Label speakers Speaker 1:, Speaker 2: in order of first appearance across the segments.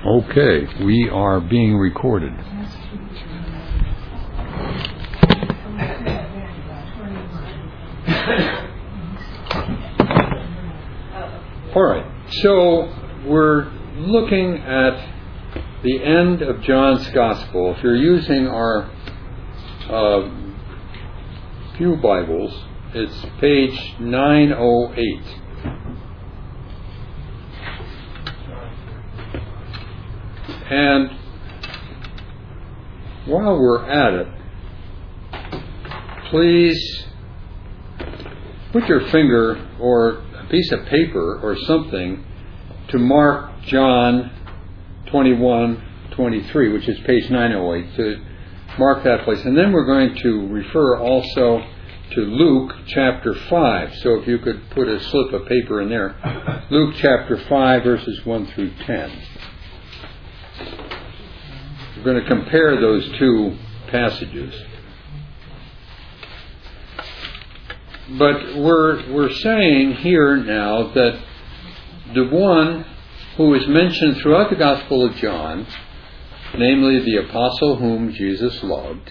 Speaker 1: Okay, we are being recorded. All right, so we're looking at the end of John's Gospel. If you're using our Pew Bibles, it's page 908. And while we're at it, please put your finger or a piece of paper or something to mark John 21:23, which is page 908, to mark that place. And then we're going to refer also to Luke chapter 5. So if you could put a slip of paper in there. Luke chapter 5, verses 1 through 10. We're going to compare those two passages. But we're saying here now that the one who is mentioned throughout the Gospel of John, namely the apostle whom Jesus loved,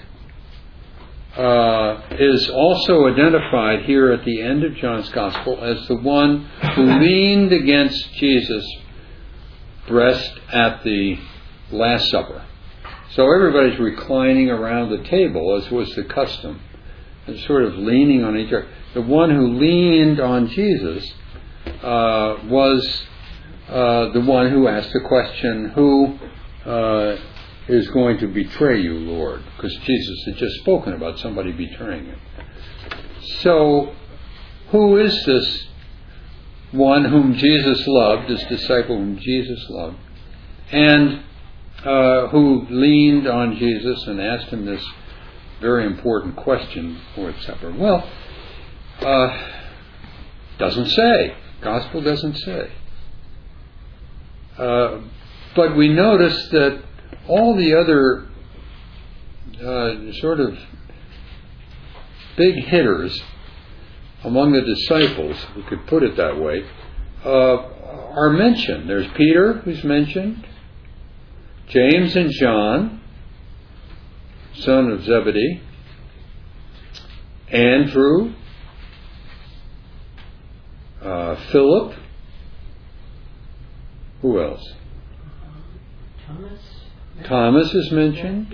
Speaker 1: is also identified here at the end of John's Gospel as the one who leaned against Jesus' breast at the Last Supper. So everybody's reclining around the table, as was the custom, and sort of leaning on each other. The one who leaned on Jesus was the one who asked the question, who is going to betray you, Lord? Because Jesus had just spoken about somebody betraying him. So, who is this one whom Jesus loved, this disciple whom Jesus loved, and who leaned on Jesus and asked him this very important question before supper? Well, doesn't say. Gospel doesn't say. But we notice that all the other sort of big hitters among the disciples, we could put it that way, are mentioned. There's Peter, who's mentioned, James and John, son of Zebedee, Andrew, Philip, who else? Thomas is mentioned.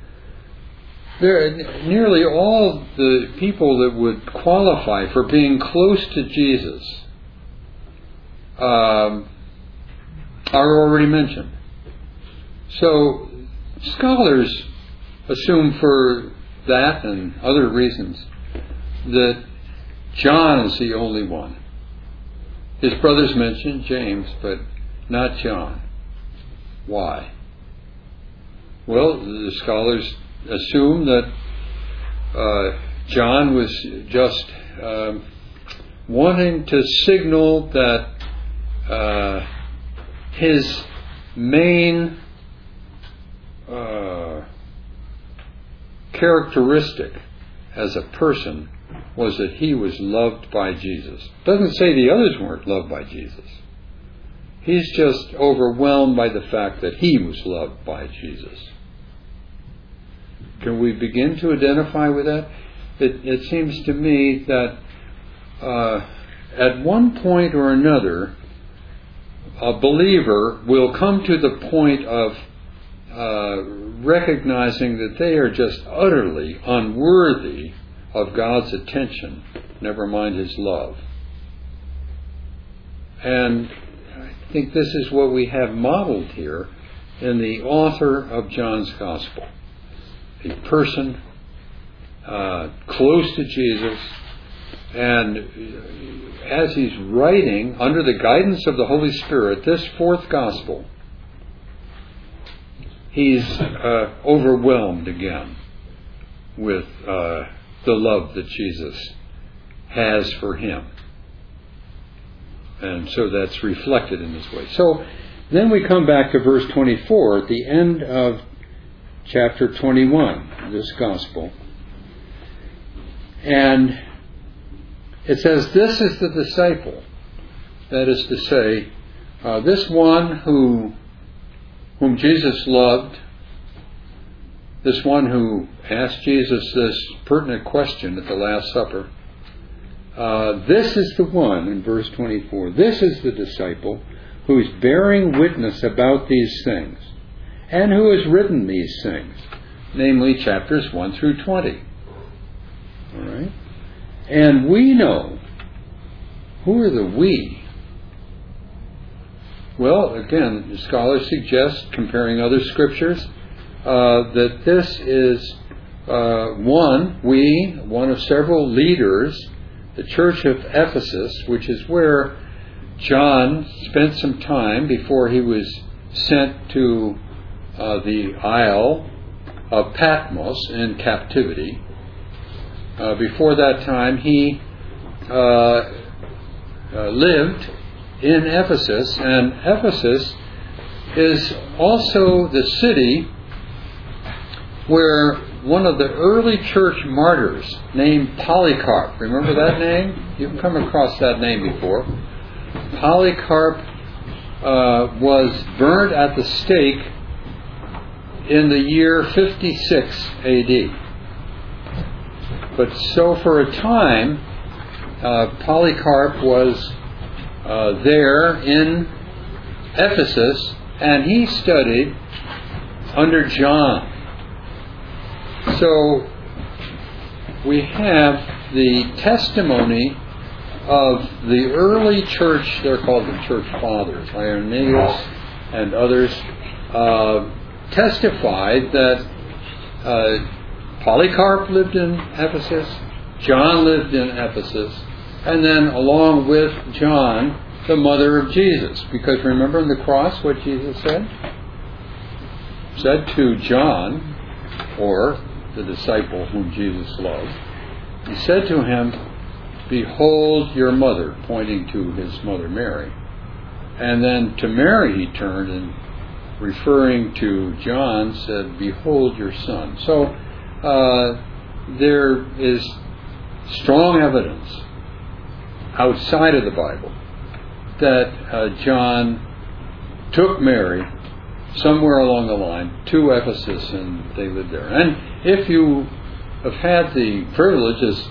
Speaker 1: Nearly all the people that would qualify for being close to Jesus are already mentioned. So scholars assume for that and other reasons that John is the only one. His brothers mentioned, James, but not John. Why? Well, the scholars assume that John was just wanting to signal that his main characteristic as a person was that he was loved by Jesus. Doesn't say the others weren't loved by Jesus. He's just overwhelmed by the fact that he was loved by Jesus. Can we begin to identify with that? It seems to me that at one point or another, a believer will come to the point of recognizing that they are just utterly unworthy of God's attention, never mind His love. And I think this is what we have modeled here in the author of John's Gospel. A person close to Jesus, and as he's writing, under the guidance of the Holy Spirit, this fourth Gospel, he's overwhelmed again with the love that Jesus has for him. And so that's reflected in this way. So then we come back to verse 24 at the end of chapter 21, this Gospel. And it says, this is the disciple. That is to say, this one who whom Jesus loved, this one who asked Jesus this pertinent question at the Last Supper, this is the one, in verse 24, this is the disciple who is bearing witness about these things, and who has written these things, namely chapters 1 through 20. All right? And we know, who are the we? Well, again, the scholars suggest, comparing other scriptures, that this is one of several leaders, the church of Ephesus, which is where John spent some time before he was sent to the Isle of Patmos in captivity. Before that time, he lived in Ephesus, and Ephesus is also the city where one of the early church martyrs named Polycarp, remember that name? You've come across that name before. Polycarp was burned at the stake in the year 56 AD. But so for a time, Polycarp was there in Ephesus, and he studied under John. So we have the testimony of the early church, they're called the church fathers, Irenaeus and others, testified that Polycarp lived in Ephesus, John lived in Ephesus, and then along with John, the mother of Jesus. Because remember on the cross what Jesus said? Said to John, or the disciple whom Jesus loved, he said to him, "Behold your mother," pointing to his mother Mary. And then to Mary he turned and, referring to John, said, "Behold your son." So there is strong evidence outside of the Bible that John took Mary somewhere along the line to Ephesus, and they lived there. And if you have had the privilege, as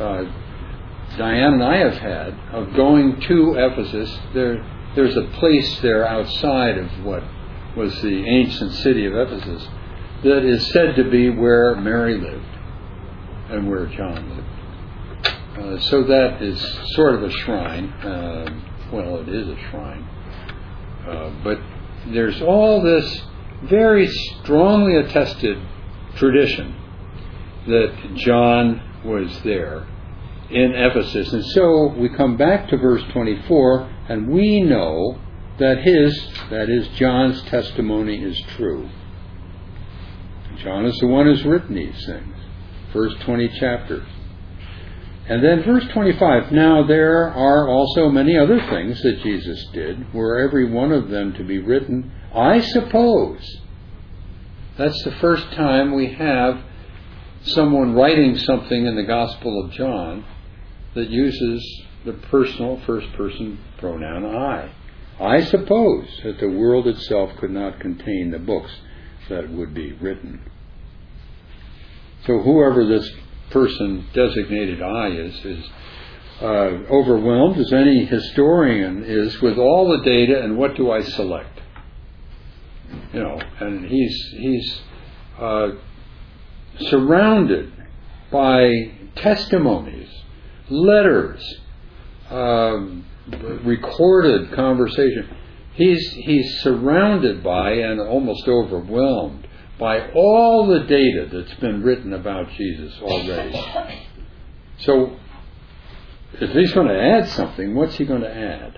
Speaker 1: Diane and I have had, of going to Ephesus, there's a place there outside of what was the ancient city of Ephesus that is said to be where Mary lived and where John lived. So that is sort of a shrine. Well, it is a shrine. But there's all this very strongly attested tradition that John was there in Ephesus. And so we come back to verse 24, and we know that that is John's testimony, is true. John is the one who's written these things. First 20 chapters. And then verse 25, now there are also many other things that Jesus did, were every one of them to be written, I suppose. That's the first time we have someone writing something in the Gospel of John that uses the personal first-person pronoun I. I suppose that the world itself could not contain the books that would be written. So whoever this person designated I is overwhelmed, as any historian is, with all the data and what do I select? You know, and he's surrounded by testimonies, letters, recorded conversation. He's surrounded by and almost overwhelmed by all the data that's been written about Jesus already. So, if he's going to add something, what's he going to add?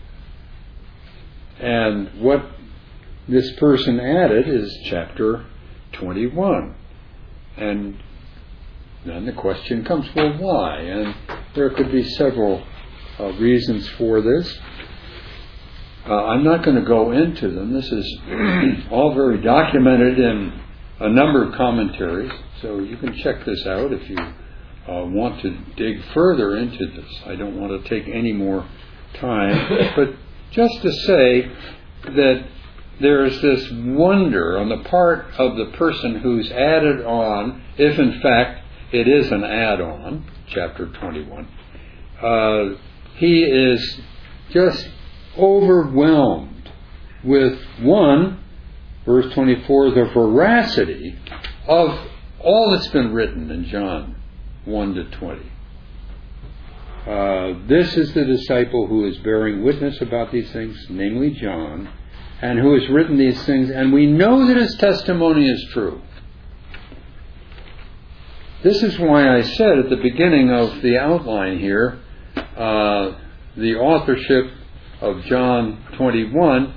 Speaker 1: And what this person added is chapter 21. And then the question comes, well, why? And there could be several reasons for this. I'm not going to go into them. This is all very documented in a number of commentaries, so you can check this out if you want to dig further into this. I don't want to take any more time, but just to say that there's this wonder on the part of the person who's added on, if in fact it is an add-on, chapter 21. He is just overwhelmed with, one, verse 24, the veracity of all that's been written in John 1 to 20. This is the disciple who is bearing witness about these things, namely John, and who has written these things, and we know that his testimony is true. This is why I said at the beginning of the outline here, the authorship of John 21,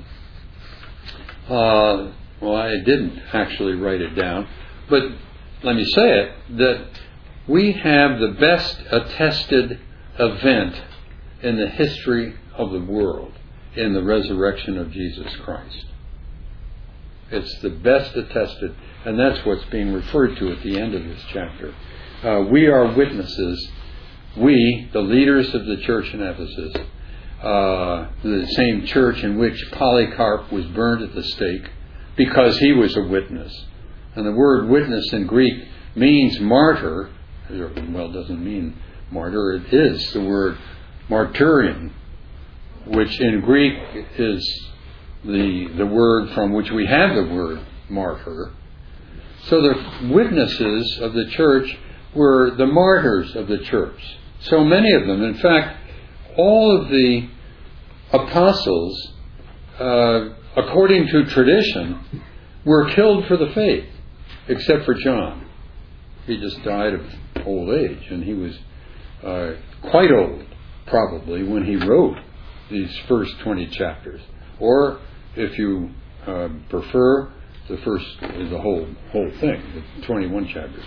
Speaker 1: well, I didn't actually write it down, but let me say it, that we have the best attested event in the history of the world in the resurrection of Jesus Christ. It's the best attested, and that's what's being referred to at the end of this chapter. We are witnesses, we, the leaders of the church in Ephesus, the same church in which Polycarp was burned at the stake because he was a witness. And the word witness in Greek means martyr. Well, it doesn't mean martyr. It is the word martyrion, which in Greek is the word from which we have the word martyr. So the witnesses of the church were the martyrs of the church. So many of them. In fact, all of the apostles, according to tradition, were killed for the faith, except for John. He just died of old age, and he was quite old, probably, when he wrote these first 20 chapters. Or, if you prefer, the whole thing, the 21 chapters.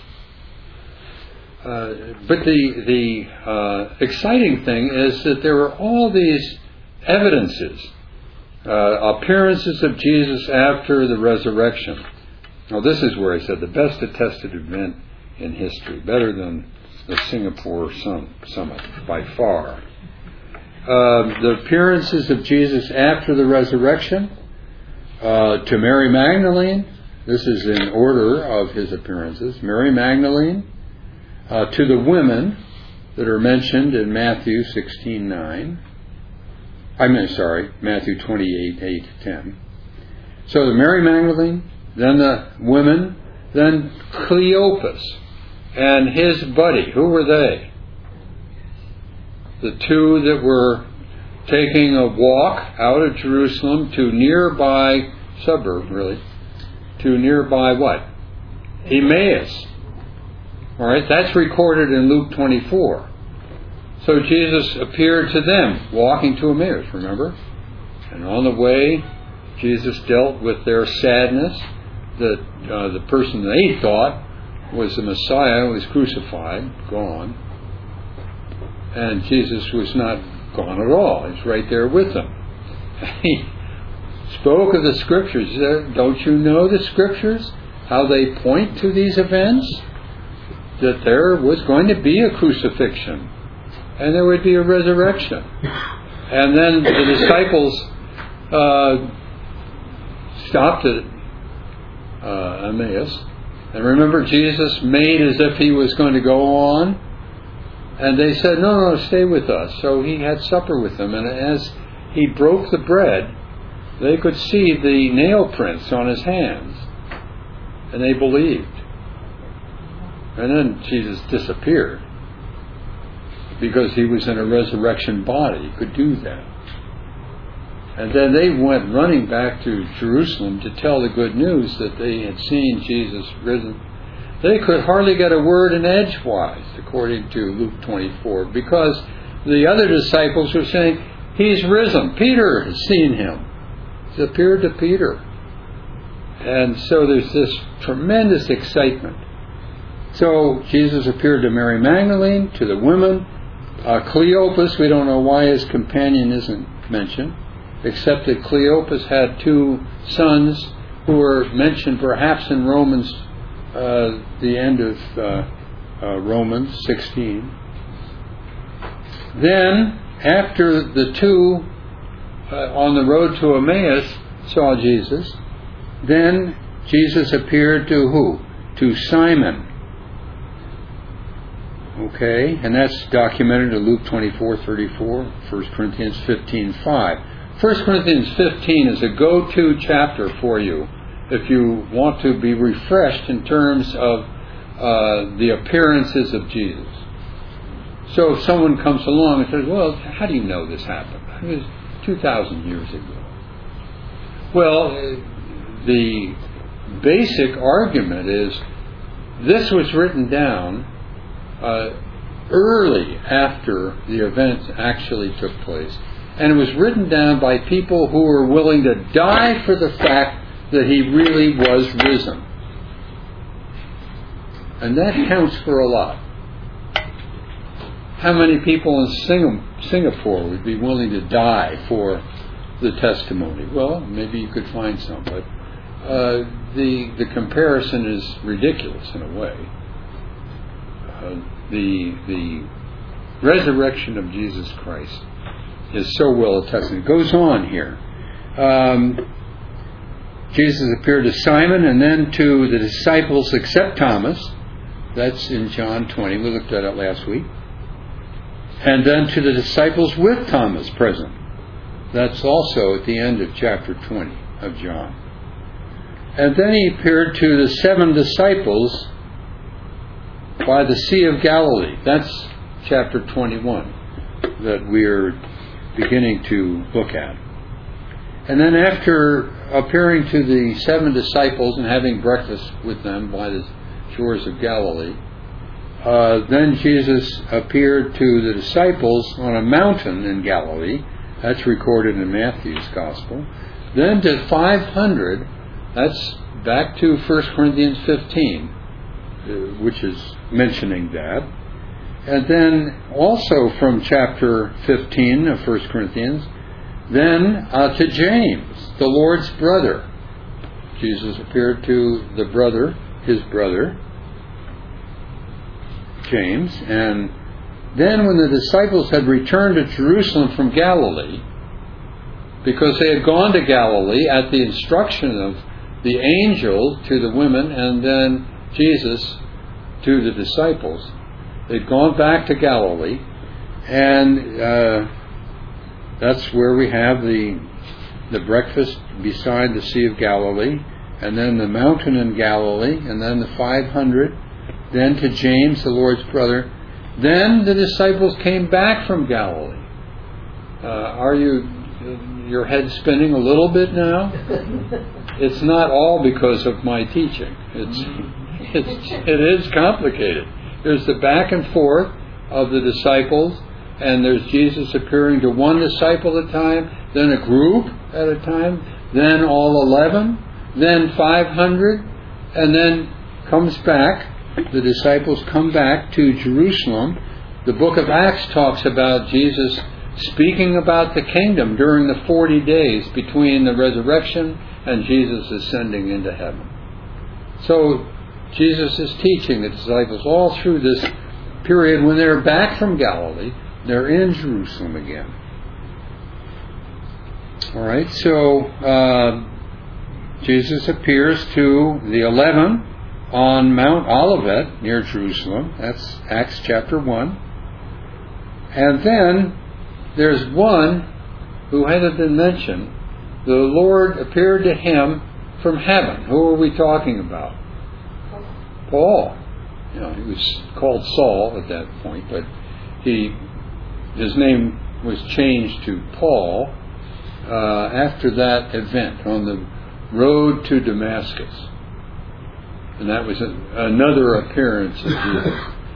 Speaker 1: But the exciting thing is that there are all these evidences, appearances of Jesus after the resurrection. Now, this is where I said the best attested event in history, better than the Singapore summit by far. The appearances of Jesus after the resurrection to Mary Magdalene. This is in order of his appearances. Mary Magdalene, to the women that are mentioned in Matthew 16:9. Matthew 28:8-10. So the Mary Magdalene, then the women, then Cleopas and his buddy. Who were they? The two that were taking a walk out of Jerusalem to nearby suburb, really, to nearby what? Emmaus. All right, that's recorded in Luke 24. So Jesus appeared to them, walking to Emmaus, remember? And on the way, Jesus dealt with their sadness that the person they thought was the Messiah was crucified, gone. And Jesus was not gone at all. He's right there with them. He spoke of the Scriptures. Don't you know the Scriptures? How they point to these events? That there was going to be a crucifixion. And there would be a resurrection. And then the disciples stopped at Emmaus. And remember, Jesus made as if he was going to go on. And they said, no, stay with us. So he had supper with them. And as he broke the bread, they could see the nail prints on his hands. And they believed. And then Jesus disappeared. Because he was in a resurrection body. He could do that. And then they went running back to Jerusalem to tell the good news that they had seen Jesus risen. They could hardly get a word in edgewise, according to Luke 24, because the other disciples were saying, he's risen. Peter has seen him. He's appeared to Peter. And so there's this tremendous excitement. So Jesus appeared to Mary Magdalene, to the women. Cleopas, we don't know why his companion isn't mentioned, except that Cleopas had two sons who were mentioned perhaps in Romans, the end of Romans 16. Then, after the two on the road to Emmaus, saw Jesus. Then Jesus appeared to who? To Simon. Okay, and that's documented in Luke 24:34, 1 Corinthians 15:5. 1 Corinthians 15 is a go-to chapter for you if you want to be refreshed in terms of the appearances of Jesus. So if someone comes along and says, well, how do you know this happened? It was 2,000 years ago. Well, the basic argument is this was written down early after the events actually took place. And it was written down by people who were willing to die for the fact that he really was risen. And that counts for a lot. How many people in Singapore would be willing to die for the testimony? Well, maybe you could find some, but the comparison is ridiculous in a way. The resurrection of Jesus Christ is so well attested. It goes on here. Jesus appeared to Simon and then to the disciples except Thomas. That's in John 20. We looked at it last week. And then to the disciples with Thomas present. That's also at the end of chapter 20 of John. And then he appeared to the 7 disciples by the Sea of Galilee. That's chapter 21 that we're beginning to look at. And then after appearing to the 7 disciples and having breakfast with them by the shores of Galilee, then Jesus appeared to the disciples on a mountain in Galilee. That's recorded in Matthew's Gospel. Then to 500, that's back to 1 Corinthians 15, which is mentioning that. And then also from chapter 15 of 1 Corinthians, then to James, the Lord's brother. Jesus appeared to the brother, his brother, James. And then when the disciples had returned to Jerusalem from Galilee, because they had gone to Galilee at the instruction of the angel to the women and then Jesus to the disciples, they'd gone back to Galilee, and that's where we have the breakfast beside the Sea of Galilee, and then the mountain in Galilee, and then the 500, then to James, the Lord's brother. Then the disciples came back from Galilee. Are your head spinning a little bit now? It's not all because of my teaching. It is complicated. There's the back and forth of the disciples, and there's Jesus appearing to one disciple at a time, then a group at a time, then all 11, then 500, and then comes back. The disciples come back to Jerusalem. The book of Acts talks about Jesus speaking about the kingdom during the 40 days between the resurrection and Jesus ascending into heaven. So Jesus is teaching the disciples all through this period. When they're back from Galilee, they're in Jerusalem again. All right, so Jesus appears to the 11 on Mount Olivet near Jerusalem. That's Acts chapter 1. And then there's one who hasn't been mentioned. The Lord appeared to him from heaven. Who are we talking about? Paul. He was called Saul at that point, but his name was changed to Paul after that event on the road to Damascus. And that was another appearance of Jesus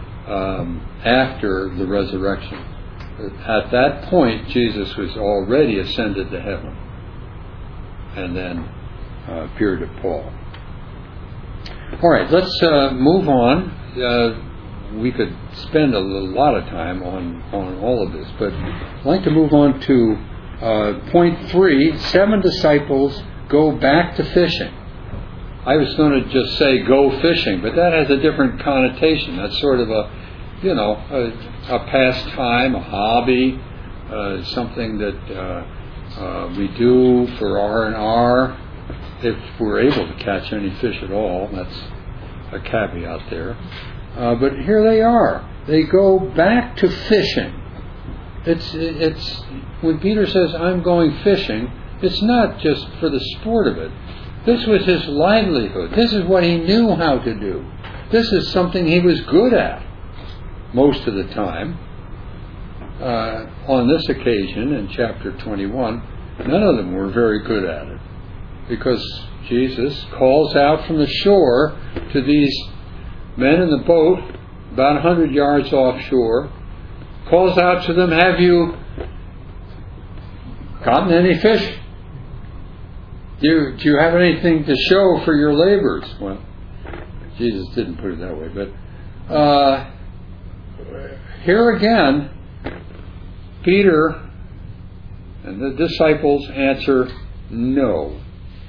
Speaker 1: after the resurrection. At that point, Jesus was already ascended to heaven and then appeared to Paul. All right, let's move on. We could spend a lot of time on all of this, but I'd like to move on to point 3. 7 disciples go back to fishing. I was going to just say go fishing, but that has a different connotation. That's sort of a pastime, a hobby, something that We do for R&R, if we're able to catch any fish at all. That's a caveat there. But here they are. They go back to fishing. It's when Peter says, I'm going fishing, it's not just for the sport of it. This was his livelihood. This is what he knew how to do. This is something he was good at most of the time. On this occasion, in chapter 21, none of them were very good at it, because Jesus calls out from the shore to these men in the boat, about 100 yards offshore, calls out to them, have you gotten any fish? Do you have anything to show for your labors? Well, Jesus didn't put it that way, but here again, Peter and the disciples answer no.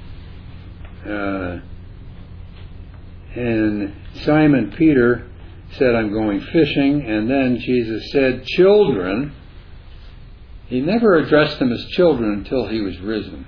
Speaker 1: And Simon Peter said, I'm going fishing. And then Jesus said, children. He never addressed them as children until he was risen.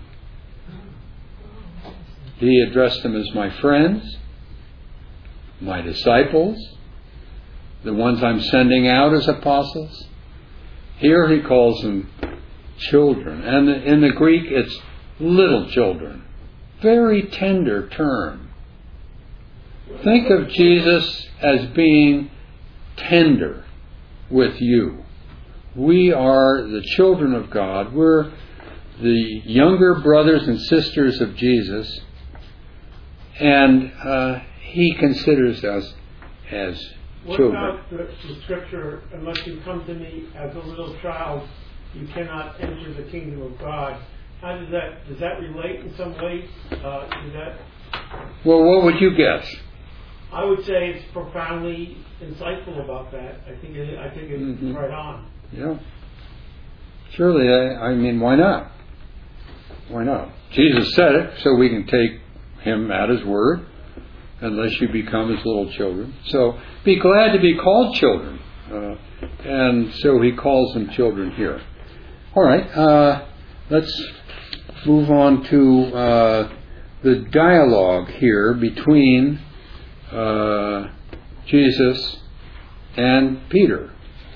Speaker 1: He addressed them as my friends, my disciples, the ones I'm sending out as apostles. Here he calls them children. And in the Greek, it's little children. Very tender term. Think of Jesus as being tender with you. We are the children of God. We're the younger brothers and sisters of Jesus. And he considers us as children.
Speaker 2: What about the scripture, unless you come to me as a little child, you cannot enter the kingdom of God? How does that relate in some way to that?
Speaker 1: Well, what would you guess?
Speaker 2: I would say it's profoundly insightful about that. I think it's right on.
Speaker 1: Yeah. Surely, I mean, why not? Why not? Jesus said it, so we can take him at his word, unless you become his little children. So be glad to be called children. And so he calls them children here. All right, let's move on to the dialogue here between Jesus and Peter.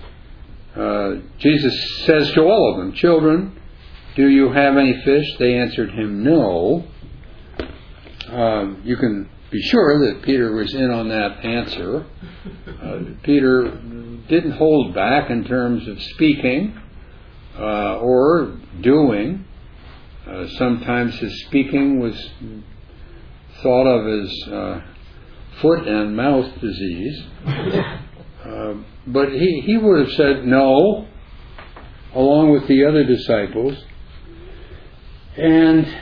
Speaker 1: Jesus says to all of them, children, do you have any fish? They answered him, no. You can be sure that Peter was in on that answer. Peter didn't hold back in terms of speaking or doing. Sometimes his speaking was thought of as foot and mouth disease. But he would have said no, along with the other disciples. And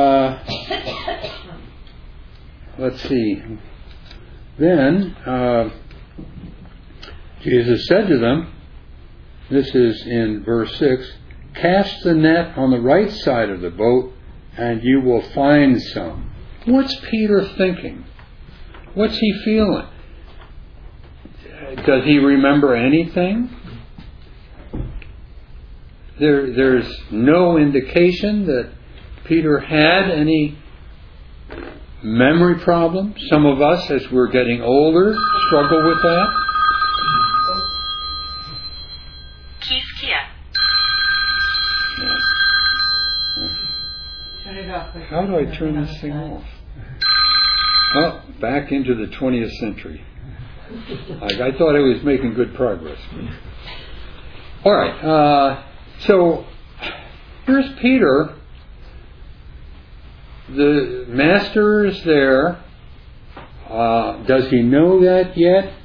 Speaker 1: let's see. Then Jesus said to them, this is in verse 6, cast the net on the right side of the boat and you will find some. What's Peter thinking? What's he feeling? Does he remember anything? There's no indication that Peter had any memory problems. Some of us, as we're getting older, struggle with that.
Speaker 3: Keith Kia.
Speaker 4: Turn it off.
Speaker 1: How do I turn this thing off? Oh, back into the 20th century. I thought I was making good progress. All right. So here's Peter. The master is there. Does he know that yet?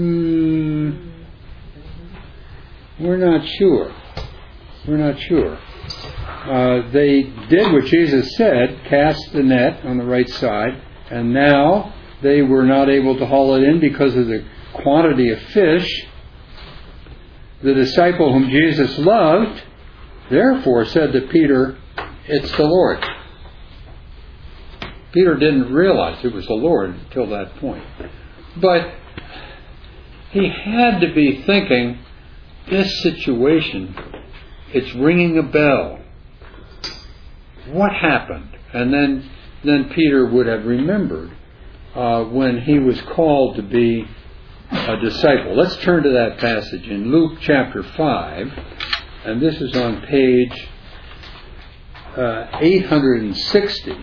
Speaker 1: We're not sure. We're not sure. They did what Jesus said, cast the net on the right side, and now they were not able to haul it in because of the quantity of fish. The disciple whom Jesus loved, therefore, said to Peter, it's the Lord. Peter didn't realize it was the Lord until that point. But he had to be thinking, this situation, it's ringing a bell. what happened? And then Peter would have remembered when he was called to be a disciple. Let's turn to that passage in Luke chapter 5, and this is on page 860.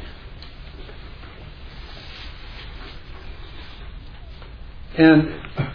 Speaker 1: And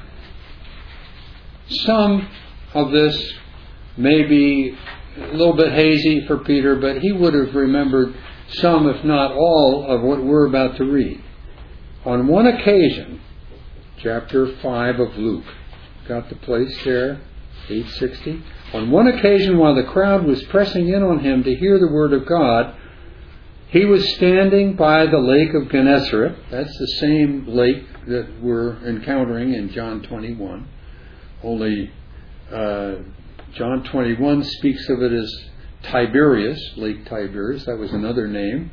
Speaker 1: some of this may be a little bit hazy for Peter, but he would have remembered some, if not all, of what we're about to read. On one occasion, chapter 5 of Luke, got the place there, 860? On one occasion, while the crowd was pressing in on him to hear the word of God, he was standing by the lake of Gennesaret. That's the same lake that we're encountering in John 21. Only John 21 speaks of it as Tiberias, Lake Tiberias. That was another name.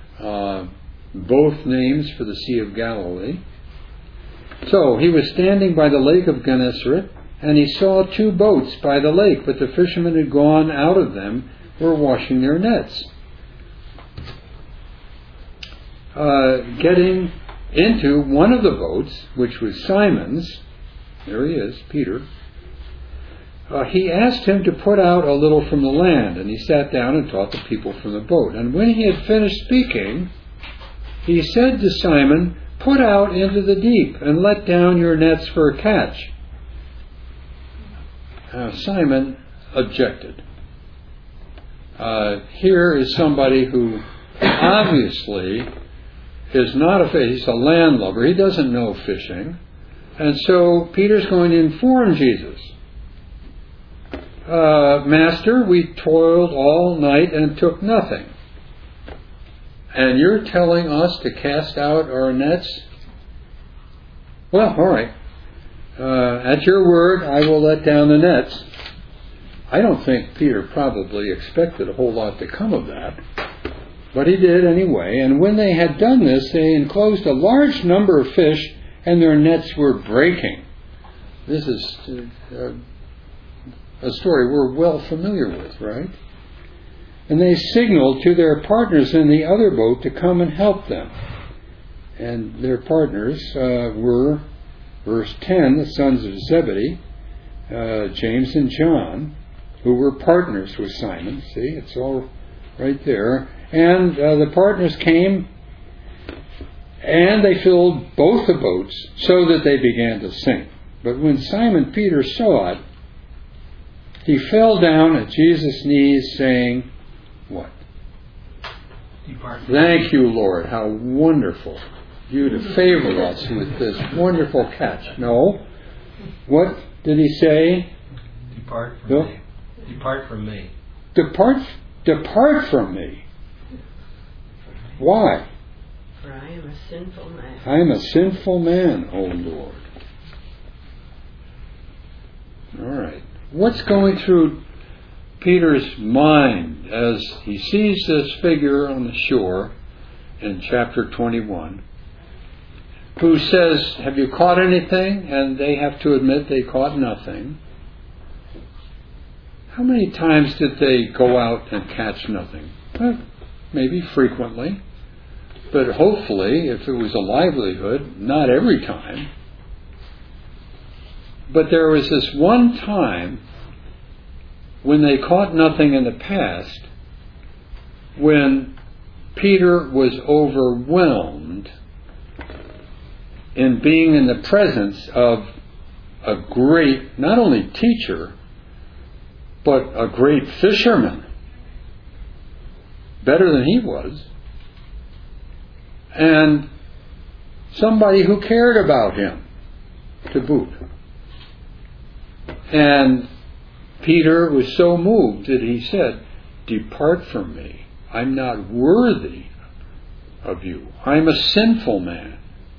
Speaker 1: Both names for the Sea of Galilee. So he was standing by the lake of Gennesaret, and he saw 2 boats by the lake, but the fishermen had gone out of them, were washing their nets. Getting into one of the boats, which was Simon's, there he is, Peter, he asked him to put out a little from the land, and he sat down and taught the people from the boat. And when he had finished speaking, he said to Simon, "Put out into the deep and let down your nets for a catch." Simon objected. Here is somebody who obviously is not a fish. He's a landlubber. He doesn't know fishing. And so Peter's going to inform Jesus. "Master, we toiled all night and took nothing. And you're telling us to cast out our nets? Well, all right. At your word, I will let down the nets." I don't think Peter probably expected a whole lot to come of that. But he did anyway. And when they had done this, they enclosed a large number of fish, and their nets were breaking. This is a story we're well familiar with, right? And they signaled to their partners in the other boat to come and help them. And their partners were, verse 10, the sons of Zebedee, James and John, who were partners with Simon. See, it's all right there. And the partners came, and they filled both the boats so that they began to sink. But when Simon Peter saw it, he fell down at Jesus' knees, saying, what? "Thank you, Lord. How wonderful you to favor us with this wonderful catch." No. What did he say?
Speaker 4: "Depart from me. Depart from me." Depart
Speaker 1: from me. Why?
Speaker 5: For I am a sinful man.
Speaker 1: I am a sinful man, O Lord. All right. What's going through Peter's mind as he sees this figure on the shore in chapter 21 who says, "Have you caught anything?" And they have to admit they caught nothing. How many times did they go out and catch nothing? Well, maybe frequently. But hopefully, if it was a livelihood, not every time. But there was this one time when they caught nothing in the past, when Peter was overwhelmed in being in the presence of a great, not only teacher, but a great fisherman, better than he was, and somebody who cared about him to boot. And Peter was so moved that he said, "Depart from me. I'm not worthy of you. I'm a sinful man.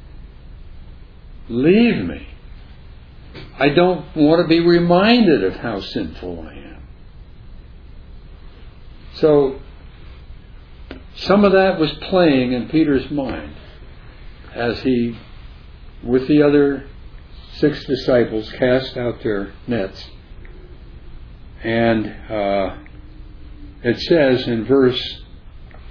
Speaker 1: Leave me. I don't want to be reminded of how sinful I am." So, some of that was playing in Peter's mind as he, with the other 6 disciples, cast out their nets. And it says in verse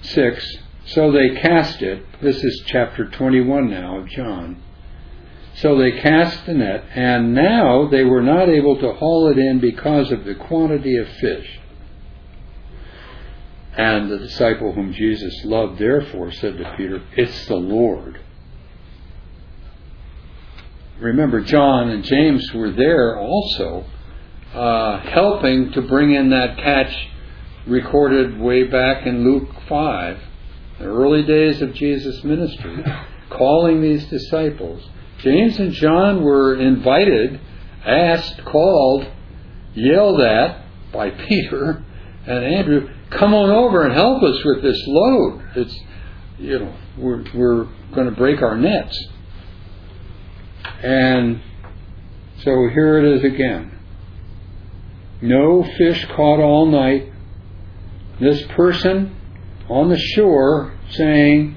Speaker 1: 6, so they cast it. This is chapter 21 now of John. So they cast the net, and now they were not able to haul it in because of the quantity of fish. And the disciple whom Jesus loved therefore said to Peter, "It's the Lord." Remember, John and James were there also, helping to bring in that catch recorded way back in Luke 5, the early days of Jesus' ministry, calling these disciples. James and John were invited, asked, called, yelled at by Peter and Andrew, "Come on over and help us with this load. It's, we're going to break our nets." And so here it is again. No fish caught all night. This person on the shore saying,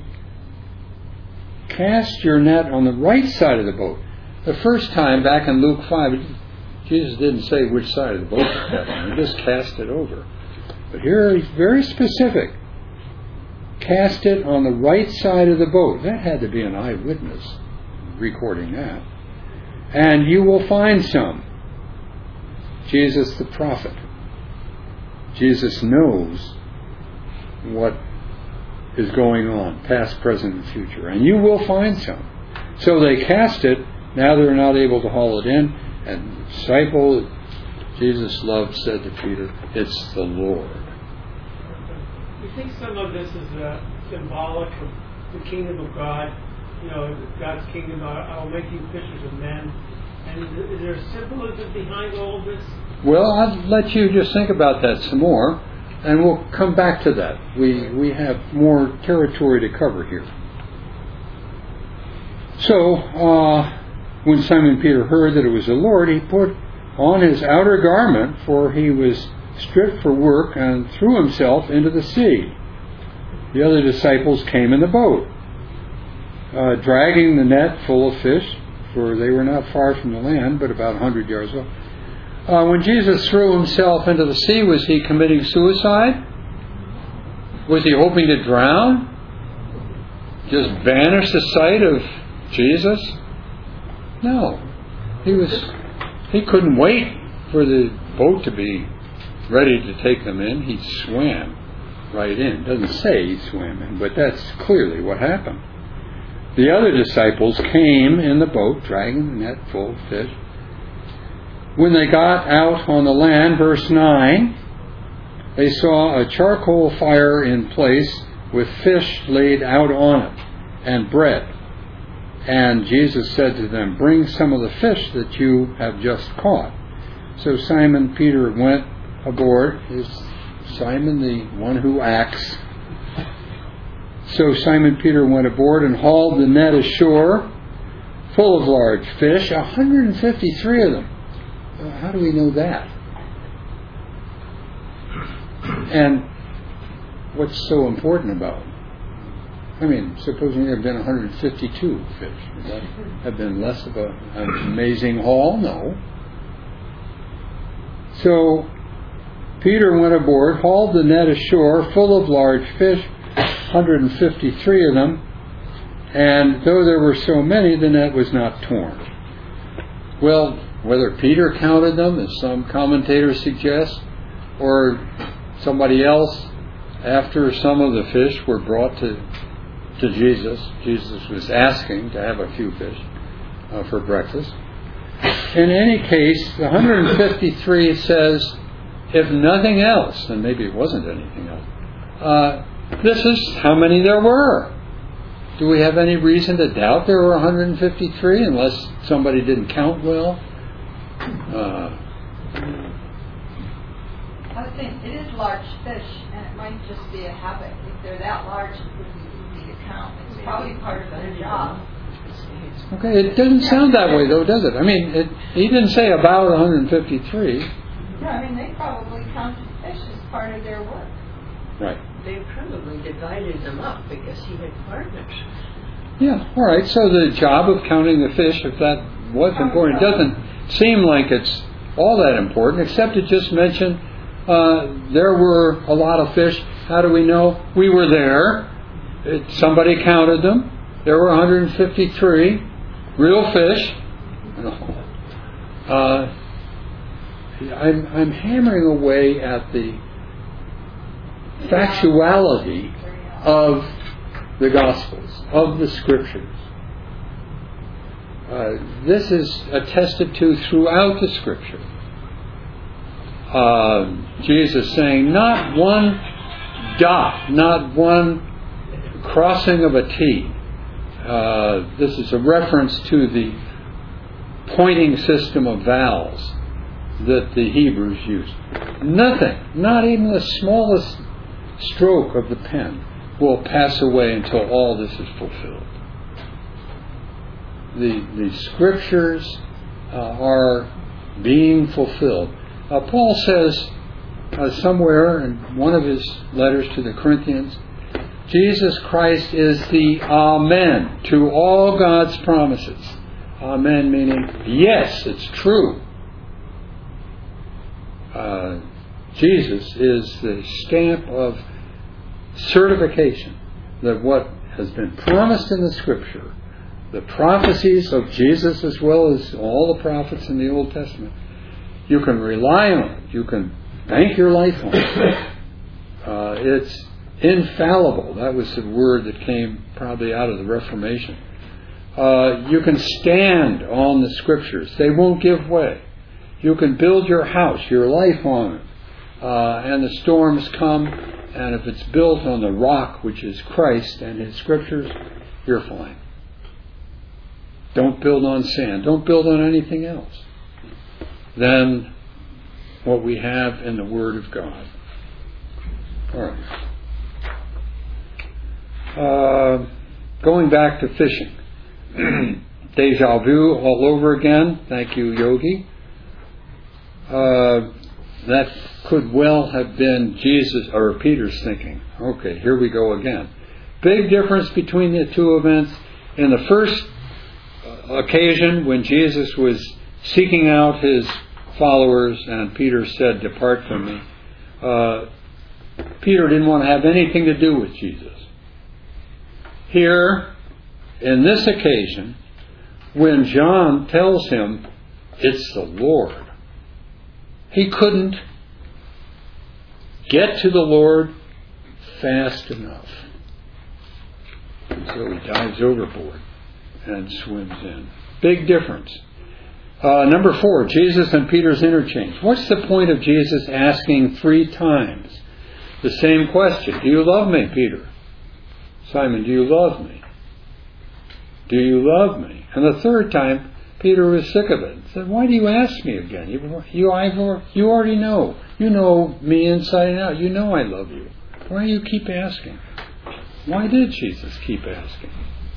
Speaker 1: "Cast your net on the right side of the boat." The first time back in Luke 5, Jesus didn't say which side of the boat to cast on. He just cast it over. But here he's very specific. Cast it on the right side of the boat. That had to be an eyewitness recording that. "And you will find some." Jesus the prophet. Jesus knows what is going on, past, present, and future. "And you will find some." So they cast it. Now they're not able to haul it in. And the disciple Jesus loved said to Peter, "It's the Lord."
Speaker 2: You think some of this is symbolic of the kingdom of God? God's kingdom, I'll make you fishers of men. And is there symbolism behind all of this?
Speaker 1: Well, I'll let you just think about that some more, and we'll come back to that. We have more territory to cover here. So, when Simon Peter heard that it was the Lord, he put on his outer garment, for he was stripped for work, and threw himself into the sea. The other disciples came in the boat, dragging the net full of fish, for they were not far from the land, but about 100 yards off. When Jesus threw himself into the sea, was he committing suicide? Was he hoping to drown? Just banish the sight of Jesus? No. He couldn't wait for the boat to be ready to take them in. He swam right in. It doesn't say he swam in, but that's clearly what happened. The other disciples came in the boat, dragging the net full of fish. When they got out on the land, verse 9, they saw a charcoal fire in place with fish laid out on it and bread. And Jesus said to them, "Bring some of the fish that you have just caught." So Simon Peter went aboard. Is Simon the one who acts? So Simon Peter went aboard and hauled the net ashore, full of large fish, 153 of them. How do we know that? And what's so important about it? Supposing there have been 152 fish. Would that have been less of an amazing haul? No. So Peter went aboard, hauled the net ashore, full of large fish, 153 of them, and though there were so many, the net was not torn. Well, whether Peter counted them, as some commentators suggest, or somebody else, after some of the fish were brought to Jesus was asking to have a few fish for breakfast. In any case, the 153 says, if nothing else, and maybe it wasn't anything else, this is how many there were. Do we have any reason to doubt there were 153 unless somebody didn't count well?
Speaker 6: I would think it is large fish, and it might just be a habit. If they're that large, it would be easy to count. It's probably part of their job.
Speaker 1: Okay, it doesn't sound that way though, does it? He didn't say about 153.
Speaker 6: No, they probably counted fish as part of their work.
Speaker 1: Right.
Speaker 5: They probably divided them up because he had partners.
Speaker 1: Yeah, all right. So the job of counting the fish, if that was important, it doesn't seem like it's all that important, except it just mentioned there were a lot of fish. How do we know? We were there. Somebody counted them. There were 153 real fish. I'm hammering away at the factuality of the Gospels, of the Scriptures. This is attested to throughout the Scripture. Jesus saying, not one dot, not one crossing of a T. This is a reference to the pointing system of vowels that the Hebrews used. Nothing, not even the smallest stroke of the pen, will pass away until all this is fulfilled. The Scriptures are being fulfilled. Paul says somewhere in one of his letters to the Corinthians, Jesus Christ is the Amen to all God's promises. Amen meaning, yes, it's true. Jesus is the stamp of certification that what has been promised in the Scripture, the prophecies of Jesus as well as all the prophets in the Old Testament, you can rely on it. You can bank your life on it. It's infallible. That was the word that came probably out of the Reformation. You can stand on the Scriptures. They won't give way. You can build your house, your life on it. And the storms come, and if it's built on the rock, which is Christ and His Scriptures, you're fine. Don't build on sand. Don't build on anything else than what we have in the Word of God. All right. Going back to fishing. Deja vu all over again. Thank you, Yogi. That could well have been Jesus or Peter's thinking. Okay, here we go again. Big difference between the two events. In the first occasion, when Jesus was seeking out His followers and Peter said, "Depart from me," Peter didn't want to have anything to do with Jesus. Here, in this occasion, when John tells him it's the Lord, he couldn't get to the Lord fast enough. So he dives overboard and swims in. Big difference. Number 4, Jesus and Peter's interchange. What's the point of Jesus asking 3 times the same question? Do you love me, Peter? Simon, do you love me? Do you love me? And the third time, Peter was sick of it. He said, why do you ask me again? You already know. You know me inside and out. You know I love you. Why do you keep asking? Why did Jesus keep asking?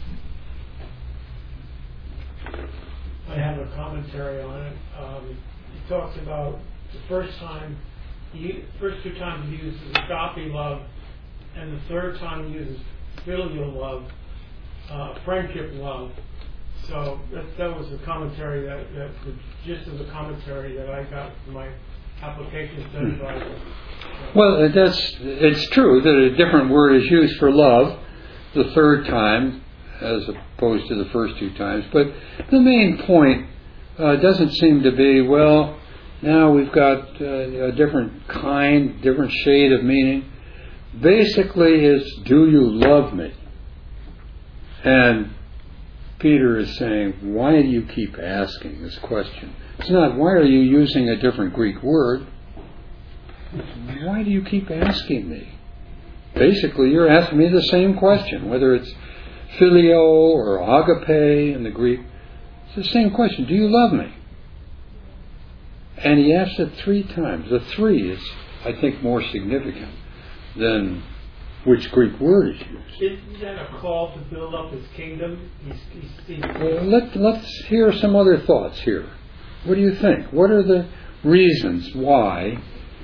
Speaker 2: I have a commentary on it. He talks about the first 2 times he uses agape love, and the third time he uses filial love, friendship love. So that was the commentary, the gist of the commentary that I got from my application study Bible.
Speaker 1: Well, it's true that a different word is used for love the third time as opposed to the first 2 times. But the main point doesn't seem to be, well, now we've got a different kind, different shade of meaning. Basically, it's, do you love me? And Peter is saying, why do you keep asking this question? It's not, why are you using a different Greek word? Why do you keep asking me? Basically, you're asking me the same question, whether it's phileo or agape in the Greek. It's the same question. Do you love me? And he asks it 3 times. The 3 is, I think, more significant than which Greek word is used.
Speaker 2: Isn't that a call to build up His kingdom?
Speaker 1: Let's hear some other thoughts here. What do you think? What are the reasons why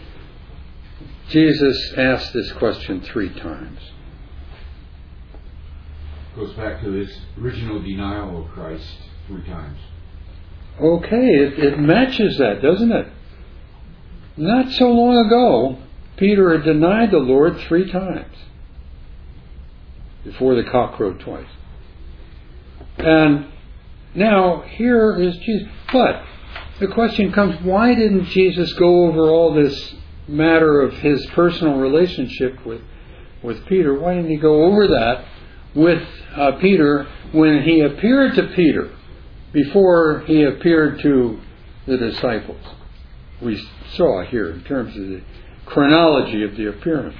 Speaker 1: Jesus asked this question 3 times?
Speaker 7: Goes back to this original denial of Christ 3 times.
Speaker 1: Okay, it matches that, doesn't it? Not so long ago, Peter had denied the Lord 3 times before the cock crowed twice. And now here is Jesus. But the question comes, why didn't Jesus go over all this matter of his personal relationship with Peter? Why didn't he go over that with Peter when he appeared to Peter before he appeared to the disciples? We saw here in terms of the chronology of the appearance.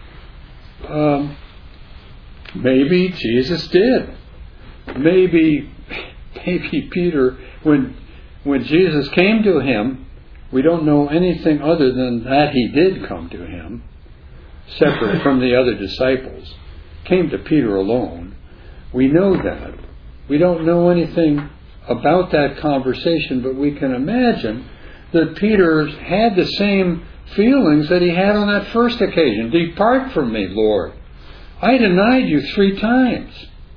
Speaker 1: Maybe Jesus did. Maybe Peter, when Jesus came to him, we don't know anything other than that he did come to him, separate from the other disciples. Came to Peter alone. We know that. We don't know anything about that conversation, but we can imagine that Peter had the same feelings that he had on that first occasion. Depart from me, Lord. I denied you 3 times.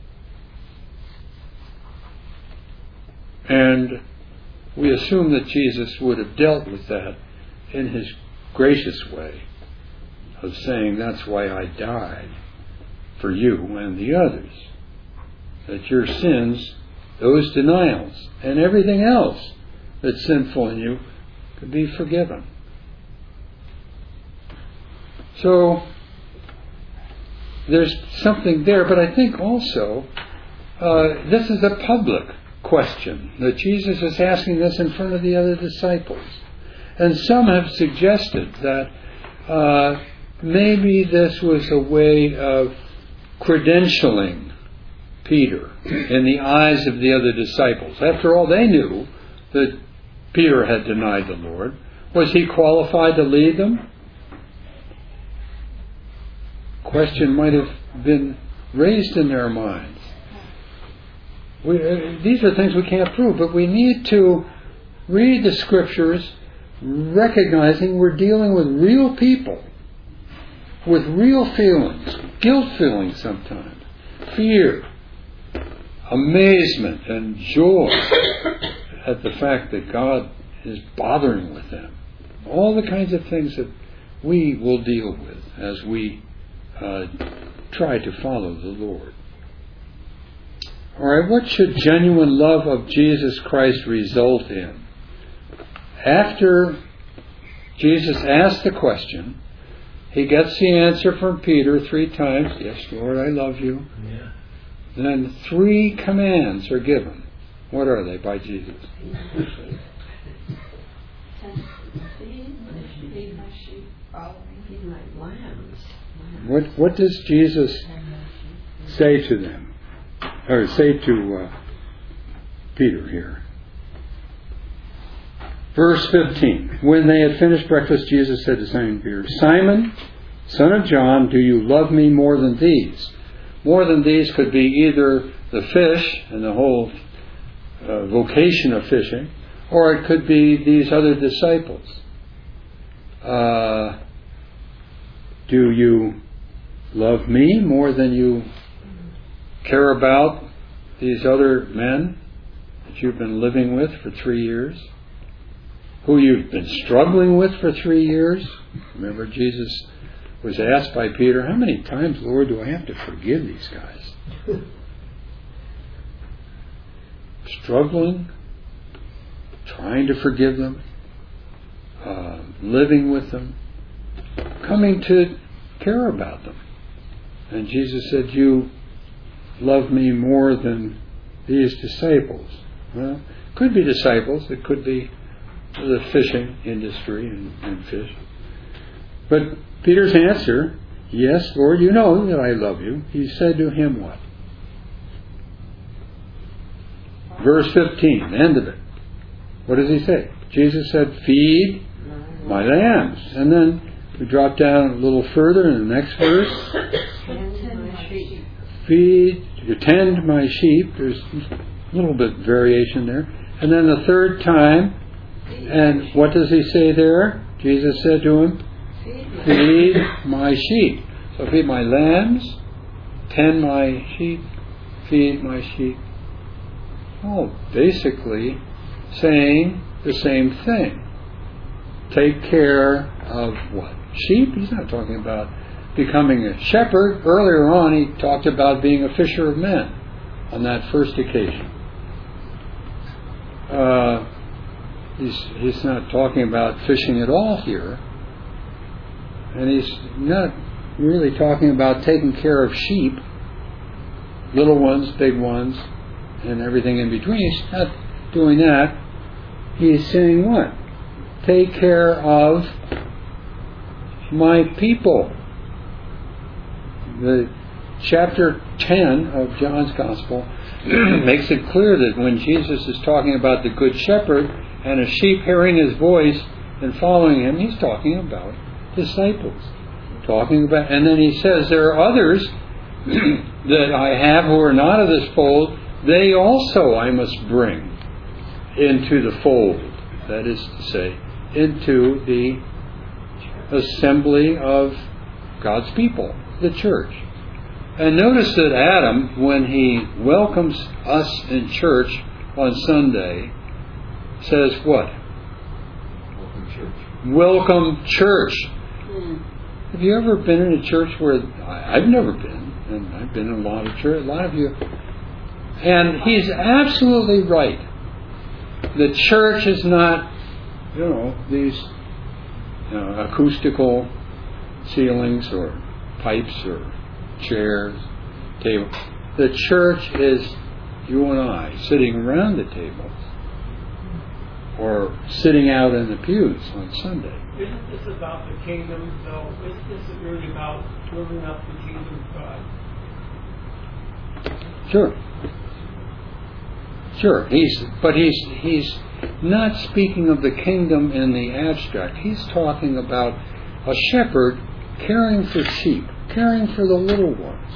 Speaker 1: And we assume that Jesus would have dealt with that in his gracious way of saying, that's why I died for you and the others. That your sins, those denials, and everything else that's sinful in you could be forgiven. So there's something there, but I think also this is a public question that Jesus is asking this in front of the other disciples. And some have suggested that maybe this was a way of credentialing Peter in the eyes of the other disciples. After all, they knew that Peter had denied the Lord. Was he qualified to lead them? Question might have been raised in their minds. These are things we can't prove, but we need to read the Scriptures recognizing we're dealing with real people, with real feelings, guilt feelings sometimes, fear, amazement, and joy at the fact that God is bothering with them. All the kinds of things that we will deal with as we try to follow the Lord. All right, what should genuine love of Jesus Christ result in? After Jesus asked the question, he gets the answer from Peter 3 times. Yes, Lord, I love you.
Speaker 4: Yeah.
Speaker 1: Then 3 commands are given. What are they by Jesus? What does Jesus say to them? Or say to Peter here? Verse 15. When they had finished breakfast, Jesus said to Simon Peter, Simon, son of John, do you love me more than these? More than these could be either the fish and the whole vocation of fishing, or it could be these other disciples. Do you love me more than you care about these other men that you've been living with for 3 years? Who you've been struggling with for 3 years? Remember, Jesus was asked by Peter, how many times, Lord, do I have to forgive these guys? Struggling, trying to forgive them, living with them, coming to care about them. And Jesus said, you love me more than these disciples. Well, it could be disciples, it could be the fishing industry and fish. But Peter's answer, yes, Lord, you know that I love you. He said to him what? Verse 15, end of it. What does he say? Jesus said, feed my lambs. And then we drop down a little further in the next verse. Tend my sheep. There's a little bit of variation there. And then the third time, and what does he say there? Jesus said to him, feed my sheep. So feed my lambs, tend my sheep, feed my sheep. Oh, basically saying the same thing. Take care of what? sheep. He's not talking about becoming a shepherd. Earlier on, he talked about being a fisher of men on that first occasion. He's not talking about fishing at all here. And he's not really talking about taking care of sheep, little ones, big ones, and everything in between. He's not doing that. He's saying what? Take care of my people. The chapter 10 of John's Gospel makes it clear that when Jesus is talking about the Good Shepherd and a sheep hearing his voice and following him, he's talking about disciples. And then he says, there are others that I have who are not of this fold, they also I must bring into the fold. That is to say, into the assembly of God's people, the church. And notice that Adam, when he welcomes us in church on Sunday, says what?
Speaker 7: Welcome church.
Speaker 1: Welcome church. Have you ever been in a church where I've never been, and I've been in a lot of you, and he's absolutely right. The church is not, these acoustical ceilings or pipes or chairs, tables. The church is you and I sitting around the tables or sitting out in the pews on Sunday.
Speaker 2: Isn't this about the kingdom, though? Isn't this really about building up the kingdom of God?
Speaker 1: Sure. He's not speaking of the kingdom in the abstract. He's talking about a shepherd caring for sheep, caring for the little ones.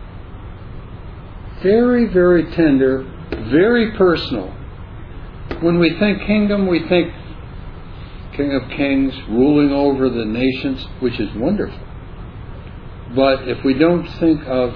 Speaker 1: Very, very tender, very personal. When we think kingdom, we think King of Kings ruling over the nations, which is wonderful. But if we don't think of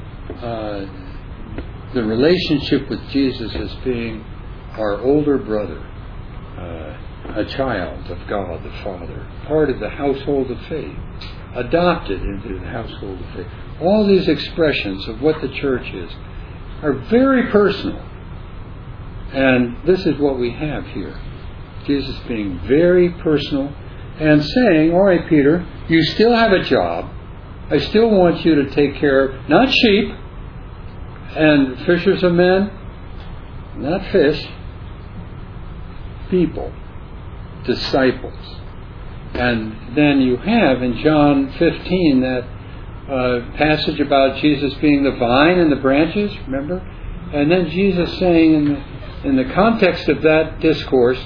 Speaker 1: the relationship with Jesus as being our older brother, a child of God the Father, part of the household of faith, adopted into the household of faith. All these expressions of what the church is are very personal. And this is what we have here. Jesus being very personal and saying, all right, Peter, you still have a job. I still want you to take care of, not sheep and fishers of men, not fish, people, disciples. And then you have in John 15 that passage about Jesus being the vine and the branches, remember? And then Jesus saying in the context of that discourse,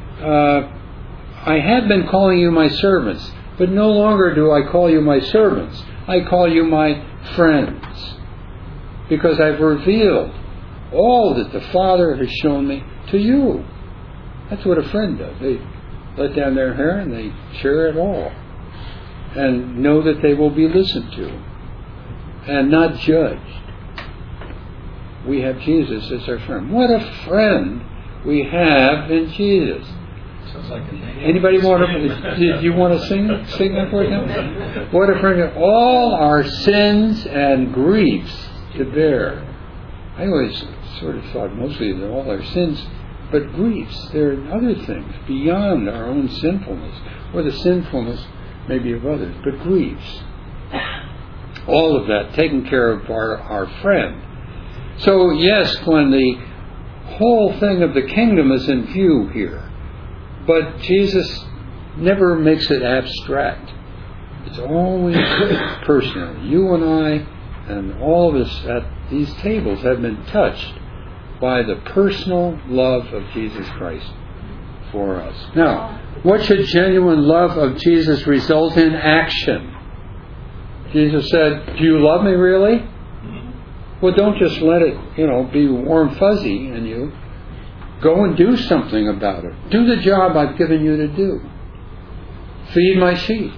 Speaker 1: I have been calling you my servants, but no longer do I call you my servants. I call you my friends, because I've revealed all that the Father has shown me to you. That's what a friend does. They let down their hair and they share it all, and know that they will be listened to and not judged. We have Jesus as our friend. What a friend we have in Jesus.
Speaker 4: Sounds like a name.
Speaker 1: Anybody want to? Did you want to sing that for him? What a friend! All our sins and griefs to bear. I always sort of thought mostly that all our sins, but griefs. There are other things beyond our own sinfulness, or the sinfulness maybe of others, but griefs. All of that taken care of by our friend. So yes, Glenn, the whole thing of the kingdom is in view here. But Jesus never makes it abstract. It's always personal. You and I and all of us at these tables have been touched by the personal love of Jesus Christ for us. Now, what should genuine love of Jesus result in? Action. Jesus said, do you love me really? Well, don't just let it, be warm fuzzy in you. Go and do something about it. Do the job I've given you to do. Feed my sheep.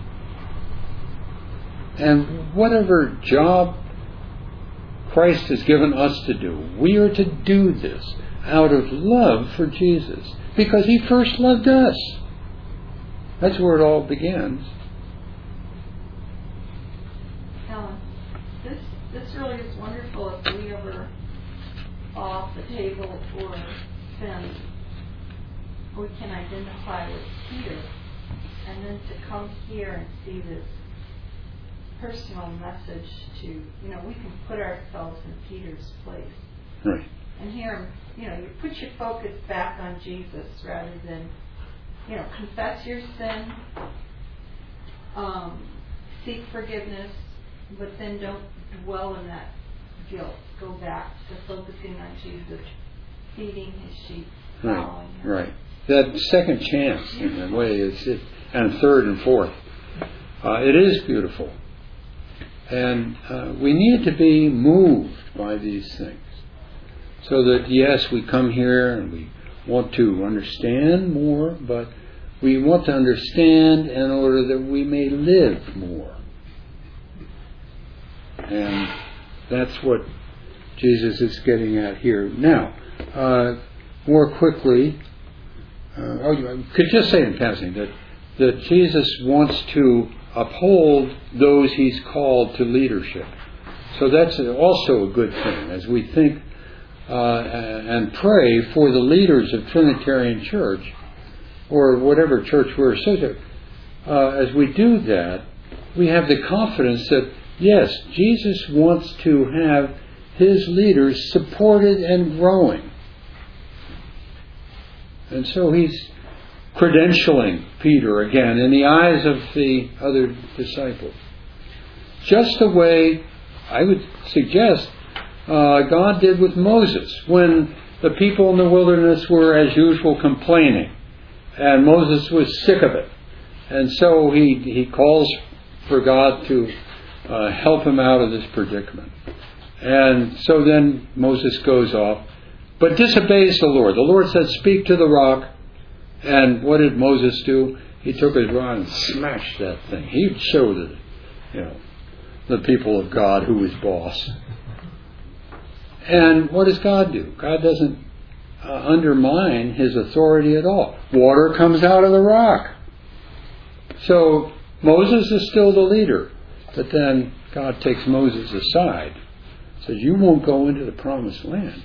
Speaker 1: And whatever job Christ has given us to do, we are to do this out of love for Jesus, because He first loved us. That's where it all begins.
Speaker 6: off the table for sin, we can identify with Peter. And then to come here and see this personal message to, we can put ourselves in Peter's place.
Speaker 1: Right.
Speaker 6: And here, you put your focus back on Jesus rather than, confess your sin, seek forgiveness, but then don't dwell in that guilt. Go back to focusing on Jesus, feeding his sheep, following him.
Speaker 1: Right. That second chance, in a way, and third and fourth. It is beautiful. And we need to be moved by these things. So that, yes, we come here and we want to understand more, but we want to understand in order that we may live more. And that's what Jesus is getting at here. Now, more quickly, I could just say in passing that Jesus wants to uphold those he's called to leadership. So that's also a good thing as we think and pray for the leaders of Trinitarian Church or whatever church we're associated with. As we do that, we have the confidence that, yes, Jesus wants to have his leaders supported and growing. And so he's credentialing Peter again in the eyes of the other disciples. Just the way I would suggest God did with Moses when the people in the wilderness were, as usual, complaining. And Moses was sick of it. And so he calls for God to help him out of this predicament. And so then Moses goes off, but disobeys the Lord. The Lord said, speak to the rock. And what did Moses do? He took his rod and smashed that thing. He showed the people of God who was boss. And what does God do? God doesn't undermine his authority at all. Water comes out of the rock. So Moses is still the leader. But then God takes Moses aside. Says, you won't go into the promised land.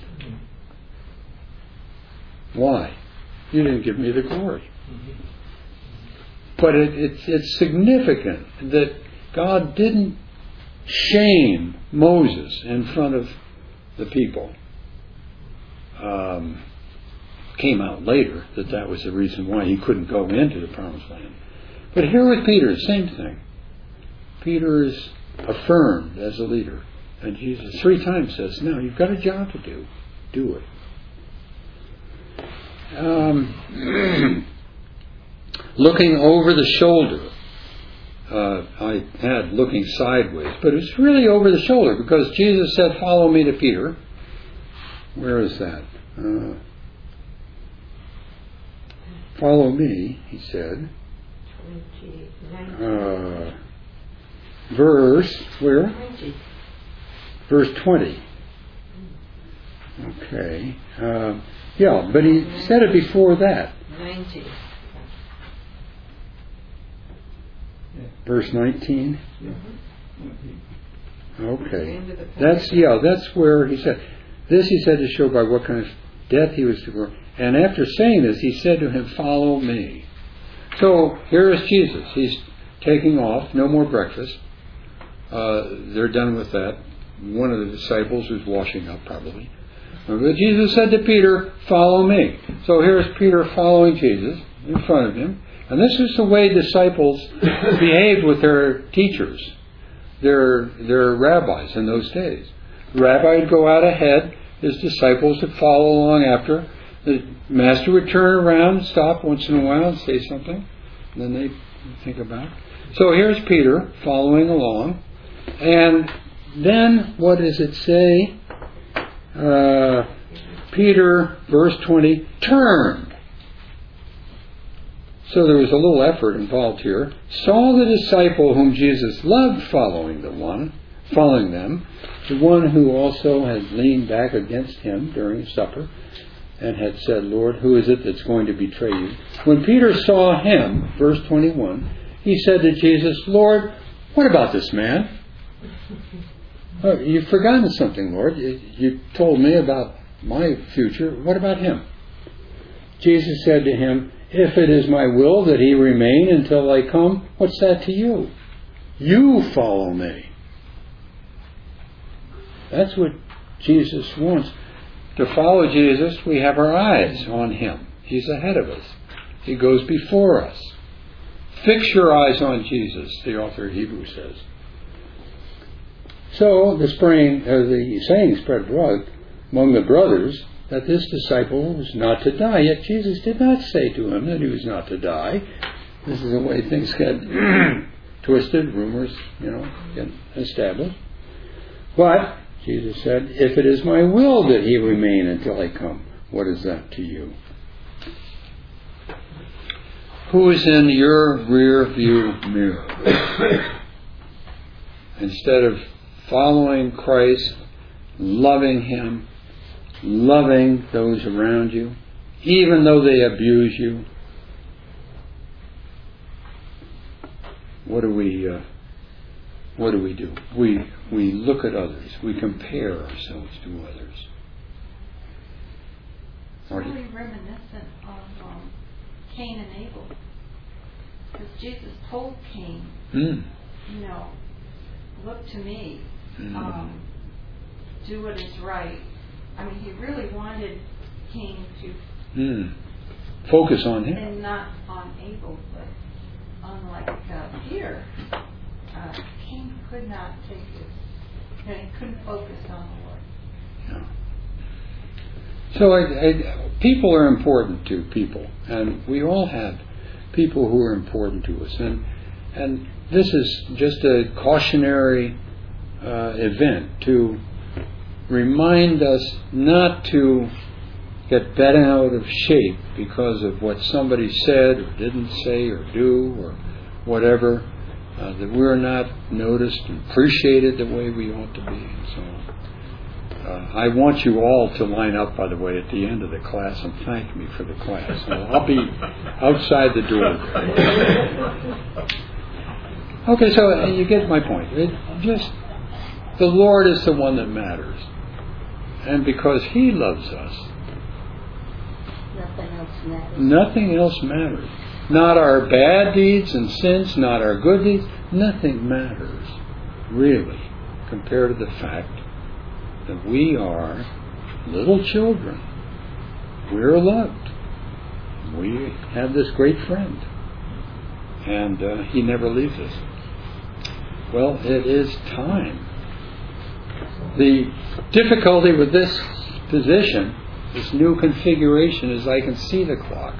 Speaker 1: Why? You didn't give me the glory. But it's significant that God didn't shame Moses in front of the people. Came out later that was the reason why he couldn't go into the promised land. But here with Peter, same thing. Peter is affirmed as a leader. And Jesus 3 times says, no, you've got a job to do. Do it. Looking over the shoulder. I had looking sideways, but it's really over the shoulder because Jesus said, follow me to Peter. Where is that? Follow me, he said. Verse, where?
Speaker 5: 20.
Speaker 1: Verse 20. Okay. Yeah, but he said it before that.
Speaker 5: 90.
Speaker 1: Verse 19. Okay. That's where he said. This he said to show by what kind of death he was to go. And after saying this, he said to him, follow me. So here is Jesus. He's taking off. No more breakfast. They're done with that. One of the disciples was washing up probably. But Jesus said to Peter, follow me. So here's Peter following Jesus in front of him. And this is the way disciples behaved with their teachers, their rabbis in those days. The rabbi would go out ahead, his disciples would follow along after. The master would turn around and stop once in a while and say something. And then they'd think about it. So here's Peter following along. And then what does it say? Peter, verse 20, turned. So there was a little effort involved here. Saw the disciple whom Jesus loved following them, the one who also had leaned back against him during supper and had said, Lord, who is it that's going to betray you? When Peter saw him, verse 21, he said to Jesus, Lord, what about this man? Oh, you've forgotten something, Lord. You told me about my future. What about him? Jesus said to him, if it is my will that he remain until I come, what's that to you? You follow me. That's what Jesus wants. To follow Jesus, we have our eyes on him. He's ahead of us. He goes before us. Fix your eyes on Jesus, the author of Hebrews says. So the saying spread abroad among the brothers that this disciple was not to die. Yet Jesus did not say to him that he was not to die. This is the way things get twisted, rumors, get established. But Jesus said, if it is my will that he remain until I come, what is that to you? Who is in your rear view mirror? Instead of following Christ, loving him, loving those around you, even though they abuse you, what do we do? We look at others. We compare ourselves to others.
Speaker 6: It's really reminiscent of Cain and Abel. Because Jesus told Cain, look to me, do what is right. I mean, he really wanted Cain to
Speaker 1: focus on him.
Speaker 6: And not on Abel, but on Peter. Cain could not take his, he couldn't focus on the Lord.
Speaker 1: Yeah. So people are important to people, and we all have people who are important to us, and this is just a cautionary event to remind us not to get bent out of shape because of what somebody said or didn't say or do or whatever, that we're not noticed and appreciated the way we ought to be, and so on. I want you all to line up, by the way, at the end of the class and thank me for the class. I'll be outside the door. Okay, so you get my point. The Lord is the one that matters. And because he loves us, nothing else matters. Not our bad deeds and sins, not our good deeds. Nothing matters, really, compared to the fact that we are little children. We're loved. We have this great friend. And he never leaves us. Well, it is time. The difficulty with this position, this new configuration, is I can see the clock.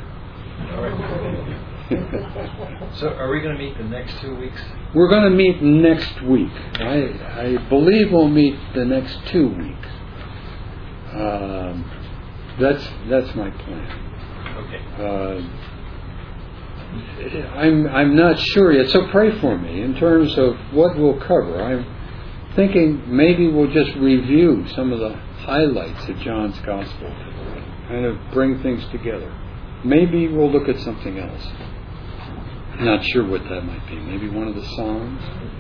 Speaker 4: So are we going to meet the next 2 weeks?
Speaker 1: We're going to meet next week. I believe we'll meet the next 2 weeks. That's my plan.
Speaker 4: Okay.
Speaker 1: I'm not sure yet, so pray for me in terms of what we'll cover. I'm thinking maybe we'll just review some of the highlights of John's Gospel, kind of bring things together. Maybe we'll look at something else. Not sure what that might be. Maybe one of the Psalms.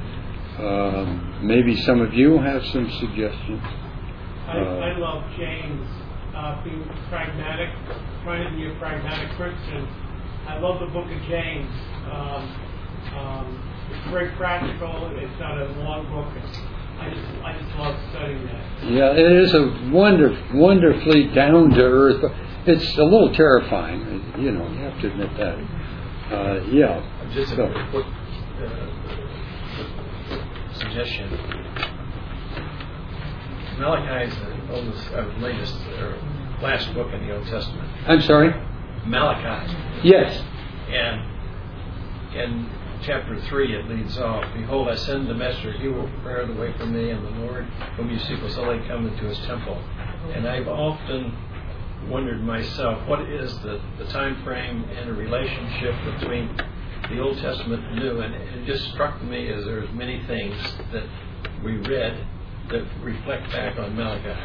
Speaker 1: Maybe some of you have some suggestions.
Speaker 2: I love James being pragmatic, trying to be a pragmatic Christian. I love the book of James. It's very practical. It's not a long book. I just love studying that.
Speaker 1: Yeah, it is a wonderfully down to earth. It's a little terrifying, you have to admit that.
Speaker 4: Just a quick suggestion. Malachi is the last book in the Old Testament.
Speaker 1: I'm sorry?
Speaker 4: Malachi.
Speaker 1: Yes.
Speaker 4: And in chapter 3 it leads off, behold, I send the messenger, he will prepare the way for me, and the Lord whom you seek will suddenly come into his temple. And I've often wondered myself, what is the time frame and a relationship between the Old Testament and New? And it just struck me as there's many things that we read that reflect back on Malachi.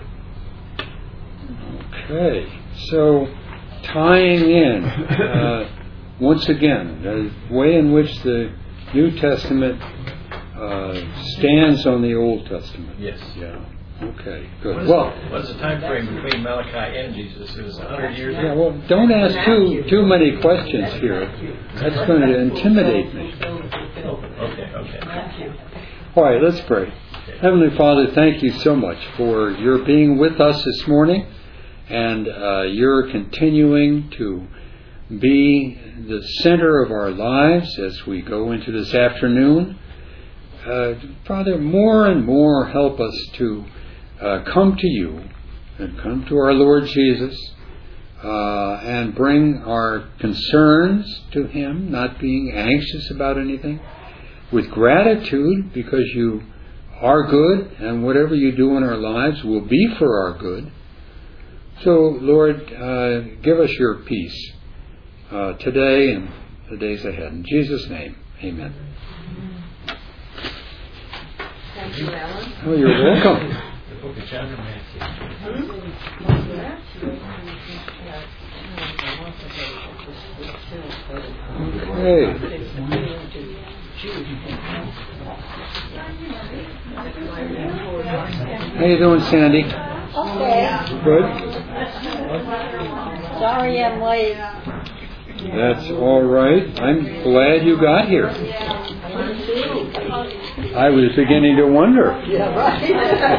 Speaker 1: Okay, so tying in once again the way in which the New Testament stands on the Old Testament.
Speaker 4: Yes.
Speaker 1: Yeah. Okay, good.
Speaker 4: What's the time frame between Malachi and Jesus? It was 100 years
Speaker 1: yeah. Well, don't ask too many questions here. That's going to intimidate me.
Speaker 4: Okay.
Speaker 1: All right, let's pray. Heavenly Father, thank you so much for your being with us this morning, and your continuing to be the center of our lives as we go into this afternoon. Father, more and more help us to come to you and come to our Lord Jesus and bring our concerns to Him, not being anxious about anything, with gratitude because you are good and whatever you do in our lives will be for our good. So, Lord, give us your peace today and the days ahead. In Jesus' name, amen.
Speaker 5: Thank you, Alan.
Speaker 1: Oh, you're welcome.
Speaker 4: The book of John and Matthew.
Speaker 1: Hey. How you doing, Sandy?
Speaker 6: Okay.
Speaker 1: Good?
Speaker 6: Sorry I'm late.
Speaker 1: That's all right. I'm glad you got here. I was beginning to wonder.
Speaker 5: Yeah, right.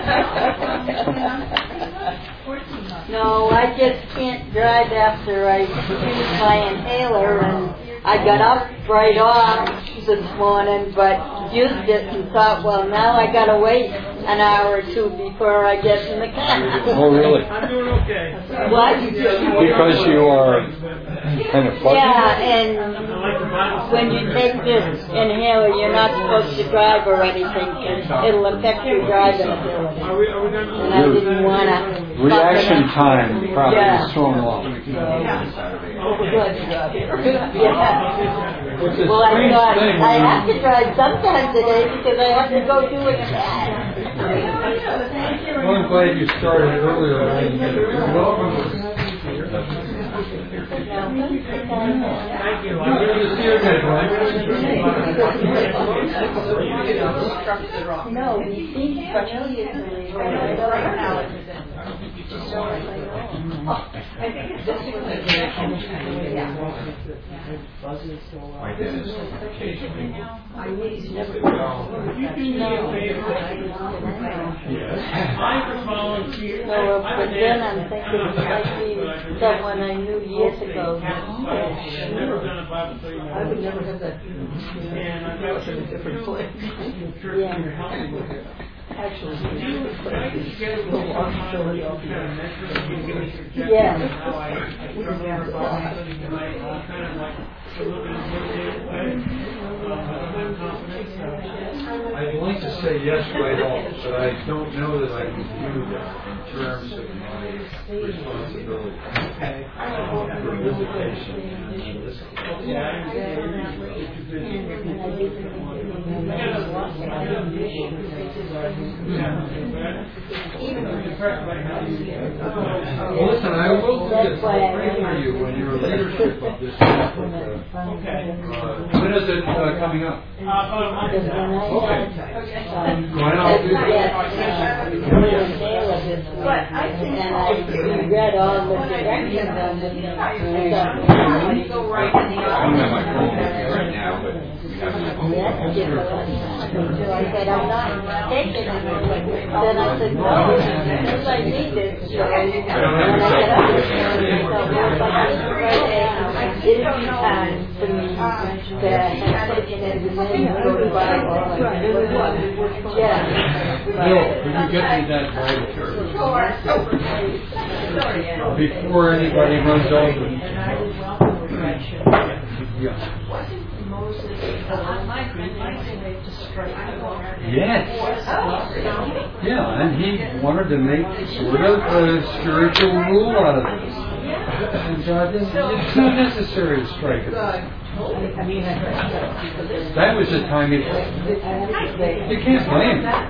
Speaker 6: No, I just can't drive after I use my inhaler, and I got up right off this morning, but used it and thought, well, now I got to wait an hour or two before I get in the car.
Speaker 1: Oh, really?
Speaker 2: I'm doing okay.
Speaker 6: What?
Speaker 1: Because you are kind of fuzzy?
Speaker 6: Yeah, and when you take this inhaler, you're not supposed to drive or anything, because it'll affect your driving ability.
Speaker 2: Are we going to...
Speaker 6: And I didn't want to...
Speaker 1: Reaction time probably is so long.
Speaker 6: Yeah.
Speaker 1: It's a
Speaker 6: Well, I
Speaker 1: strange
Speaker 6: thought
Speaker 1: thing.
Speaker 6: I have to drive sometime today because I have to go do a test.
Speaker 1: Well, I'm glad you started earlier. You're welcome.
Speaker 2: Thank you.
Speaker 1: Good to see you again, Brian.
Speaker 6: No, he seems familiar to me.
Speaker 7: My dentist occasionally.
Speaker 6: No, but then I'm thinking it might be someone I knew years ago.
Speaker 5: I would never have that.
Speaker 2: And I've got
Speaker 5: in a different place. Actually,
Speaker 6: Yeah.
Speaker 1: I'd like to say yes right off, but I don't know that I can do that in terms of my responsibility for visitation and Well, listen, I will do this. I'll pray for you when your leadership of this conference. When is it coming up? Okay. Well, I'll do that.
Speaker 6: And I read all the directions on the
Speaker 7: I don't have my phone with me right now, but we have it.
Speaker 6: So I said, I'm not taking it. Then I said, no, because I need it. So when I get up, it'll be time for me to have taken it and then go to Bible. Yeah.
Speaker 1: Bill, will you get me that Bible before anybody runs over? Yeah. Yes. Yeah, and he wanted to make sort of a spiritual rule out of this. And it's not necessary to strike it. That was the time you can't blame him.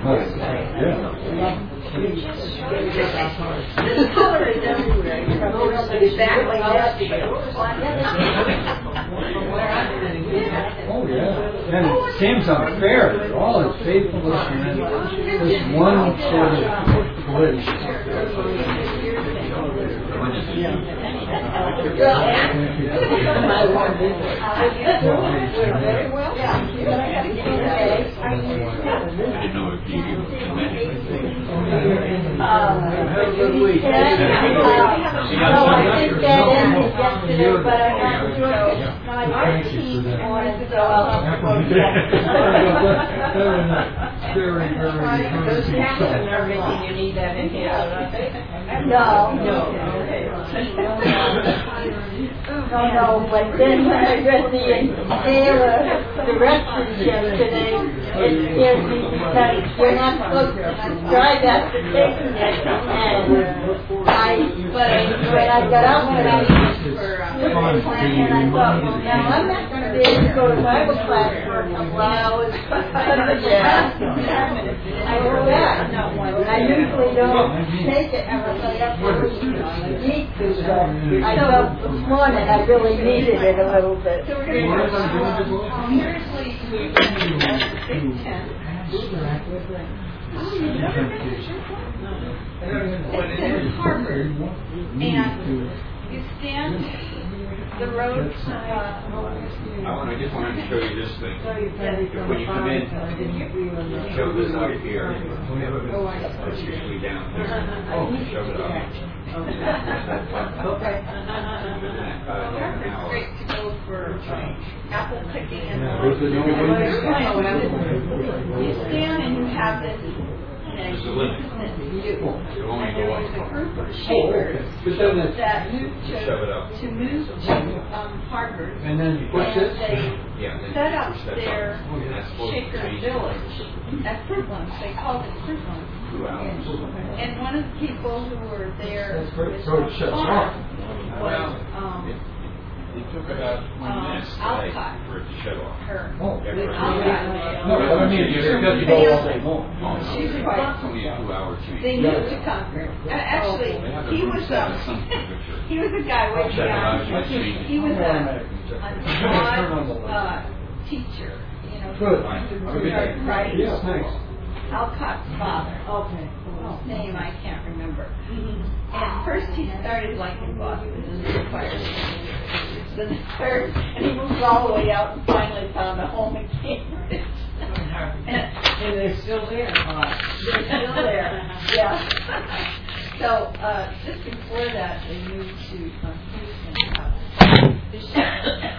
Speaker 1: Oh yeah, and it seems unfair that all his faithfulness and then this one sort of
Speaker 6: Very well. No, I think that ended yesterday, but I'm not sure if my team wanted to go out.
Speaker 5: Those caps and everything, you need that in here, don't they?
Speaker 6: No. No, but then when I read the Taylor directions yesterday, it scared me because you're not supposed to drive after taking it. And when I got up and I thought, well, now I'm not going to be able to go to Bible class for a couple hours. I go back. I usually don't take it unless I absolutely need to, but I felt this morning I really needed it a little bit. So we're going to seriously move into Big Ten. It's in Harvard, and you stand the road.
Speaker 7: I just wanted to show you this thing. When you come in, show this up here. It's usually down here. Show it up.
Speaker 6: Okay. Harvard's great to go for apple picking and you stand and you have this.
Speaker 7: There's a limit. It'll only go up.
Speaker 6: There's a group of shakers that moved to move to Harvard,
Speaker 1: And then you push
Speaker 6: and
Speaker 1: it.
Speaker 6: they
Speaker 7: Yeah, then
Speaker 6: set up
Speaker 7: push that
Speaker 6: their
Speaker 7: button. And that's supposed to
Speaker 6: shaker
Speaker 7: be
Speaker 6: village at Fruitlands. They called it Fruitlands.
Speaker 7: 2 hours.
Speaker 6: And one of the people who were there
Speaker 1: That's great.
Speaker 6: with
Speaker 1: So it shuts
Speaker 6: farm
Speaker 1: off.
Speaker 6: was
Speaker 7: It took about 20 minutes today
Speaker 6: Alcott.
Speaker 7: for it to shut off.
Speaker 6: her.
Speaker 1: Oh.
Speaker 6: Alcott.
Speaker 1: No, I mean, you got to go all day long.
Speaker 6: She's
Speaker 7: It's
Speaker 6: right.
Speaker 7: only a 2-hour change.
Speaker 6: They moved to Concord. Actually,
Speaker 7: They have a
Speaker 6: he
Speaker 7: Route
Speaker 6: was
Speaker 7: 7 sunken picture.
Speaker 6: he was a guy way
Speaker 7: Check it out,
Speaker 6: beyond.
Speaker 7: you can change it.
Speaker 6: He was
Speaker 1: Turn on
Speaker 6: a teacher, you know.
Speaker 1: Good.
Speaker 6: He was right.
Speaker 1: Yes, thanks.
Speaker 6: Alcott's father.
Speaker 5: Okay.
Speaker 6: Whose name I can't remember. And first he started like in Boston and then fire. Then third, and he moved all the way out and finally found a home in Cambridge.
Speaker 5: And they're still there.
Speaker 6: They're still there. Yeah. So just before that, they moved to Houston Bishop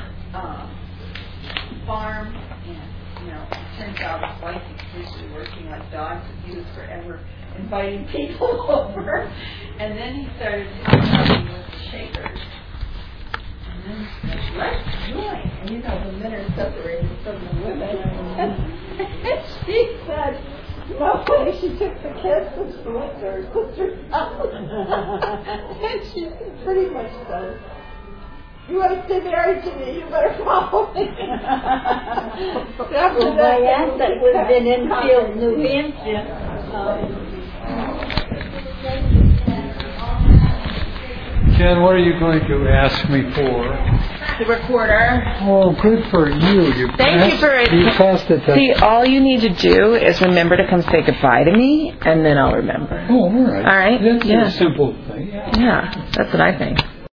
Speaker 6: farm, and it turns out his wife is usually working like dogs, and he was forever inviting people over. And then he started talking with the shakers. And then he said, "Let's join." And the men are separated from the women. And she said, "No way." She took the kids and she went to her sister's house. And she pretty much said, "You want to stay married to me, you better follow me."
Speaker 8: Well, my aunt that lived in Enfield, New Hampshire.
Speaker 1: Ken, what are you going to ask me for?
Speaker 9: The recorder.
Speaker 1: Oh, good for you.
Speaker 9: Thank you for it.
Speaker 1: You passed it.
Speaker 9: See, all you need to do is remember to come say goodbye to me, and then I'll remember.
Speaker 1: Oh, all right.
Speaker 9: All right?
Speaker 1: That's
Speaker 9: Yeah.
Speaker 1: a simple thing.
Speaker 9: Yeah, that's what I think.